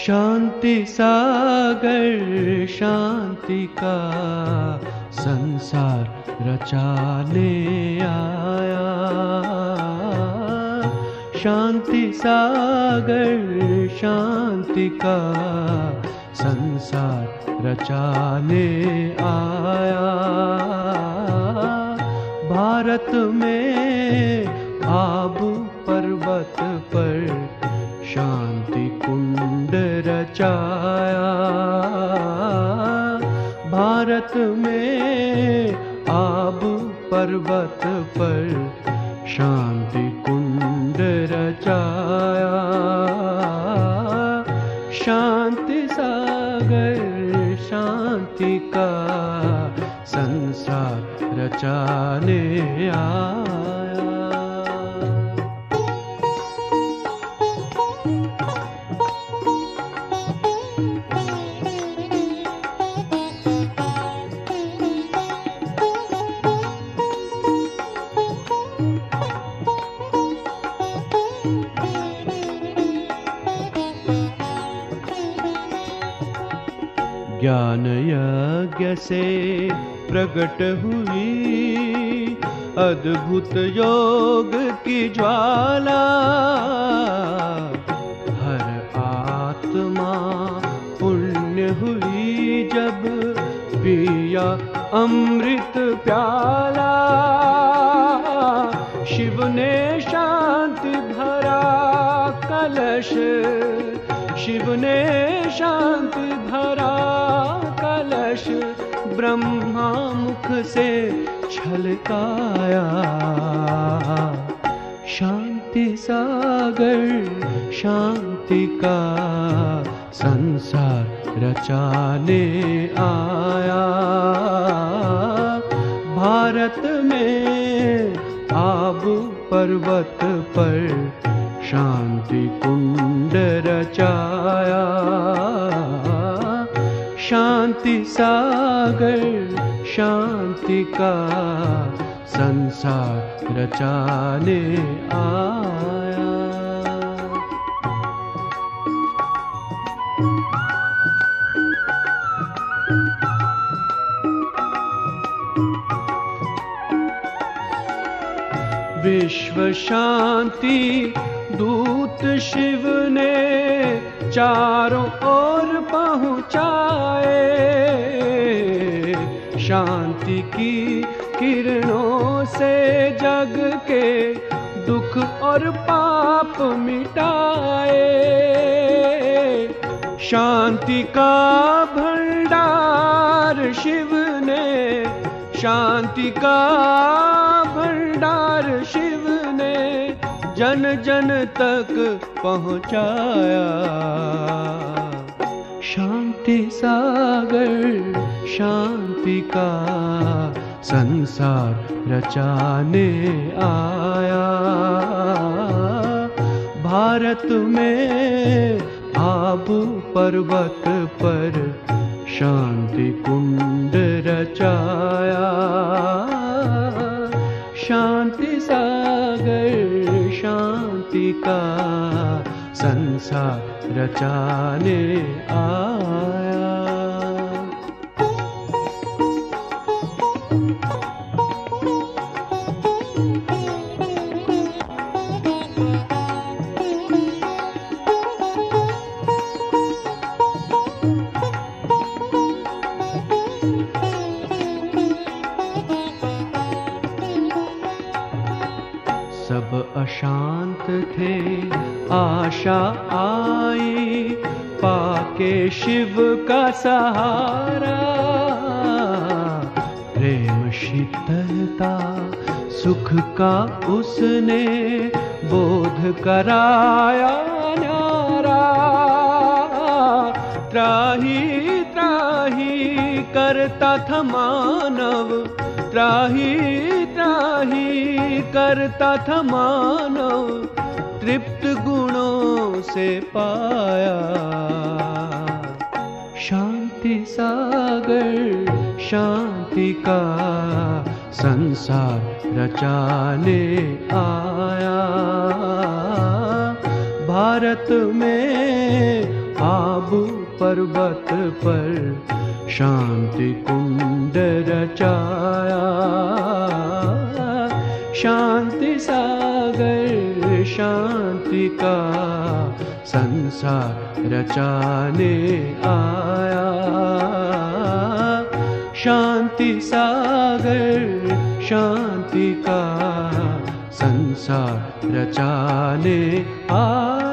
शांति सागर शांति का संसार रचाने आया। शांति सागर शांति का संसार रचाने आया। भारत में आबू पर्वत पर शांति कुंड रचाया। भारत में आबू पर्वत पर शांति कुंड रचाया। शांति सागर शांति का संसार रचाने आया। ज्ञान यज्ञ से प्रकट हुई अद्भुत योग की ज्वाला। हर आत्मा पुण्य हुई जब पिया अमृत प्याला। शिव ने शांति भरा कलश, शिव ने शांति भरा कलश, ब्रह्मा मुख से छलकाया। शांति सागर शांति का संसार रचाने आया। भारत में आबू पर्वत पर शांति कुंड रचाया। शांति सागर शांति का संसार रचाने आया। विश्व शांति दूत शिव ने चारों ओर पहुँचाए। शांति की किरणों से जग के दुख और पाप मिटाए। शांति का भंडार शिव ने, शांति का भंडार शिव ने जन जन तक पहुँचाया। शांति सागर शांति का संसार रचाने आया। भारत में आबू पर्वत पर शांति कुंड रचाया। शांति सागर शांति का संसार रचाने आया। सब अशांत थे आशा आई, पाके शिव का सहारा। प्रेम शीतलता सुख का उसने बोध कराया न्यारा। त्राही त्राही करता था मानव, त्राही त्राही करता था मानव, तृप्त गुणों से पाया। शांति सागर शांति का संसार रचाने आया। भारत में आप पर्वत पर शांति कुंड रचाया। शांति सागर शांति का संसार रचाने आया। शांति सागर शांति का संसार रचाने आया।